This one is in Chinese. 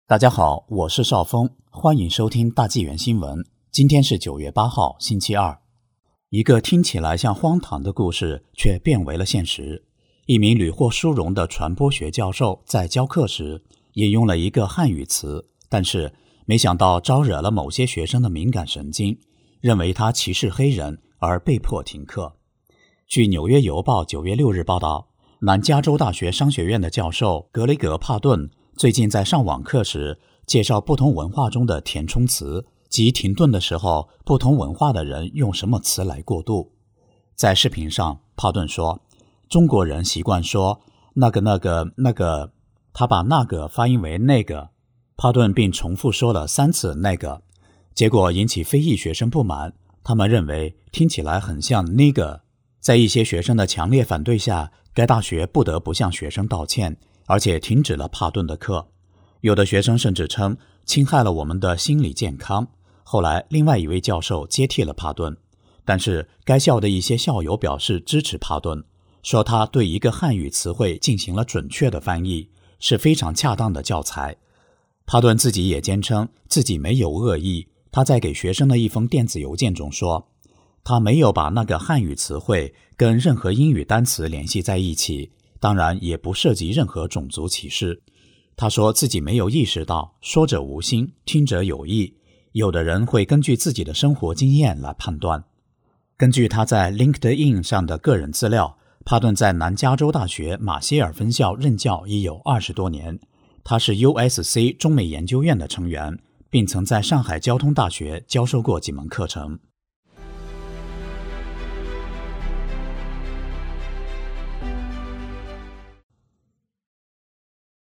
大家好，我是邵峰，欢迎收听大纪元新闻。今天是9月8号，星期二。一个听起来像荒唐的故事，却变为了现实。一名屡获殊荣的传播学教授在教课时，引用了一个汉语词，但是没想到招惹了某些学生的敏感神经，认为他歧视黑人而被迫停课。据纽约邮报9月6日报道，南加州大学商学院的教授格雷格·帕顿最近在上网课时介绍不同文化中的填充词，即停顿的时候不同文化的人用什么词来过渡。在视频上，帕顿说，中国人习惯说那个，他把那个发音为那个，帕顿并重复说了3次那个，结果引起非裔学生不满，他们认为听起来很像 nigger。 在一些学生的强烈反对下，该大学不得不向学生道歉，而且停止了帕顿的课。有的学生甚至称侵害了我们的心理健康。后来另外一位教授接替了帕顿，但是该校的一些校友表示支持帕顿，说他对一个汉语词汇进行了准确的翻译，是非常恰当的教材。帕顿自己也坚称自己没有恶意，他在给学生的一封电子邮件中说，他没有把那个汉语词汇跟任何英语单词联系在一起，当然也不涉及任何种族歧视。他说自己没有意识到说者无心，听者有意，有的人会根据自己的生活经验来判断。根据他在 LinkedIn 上的个人资料，帕顿在南加州大学马歇尔分校任教已有20多年，他是 USC 中美研究院的成员，并曾在上海交通大学教授过几门课程。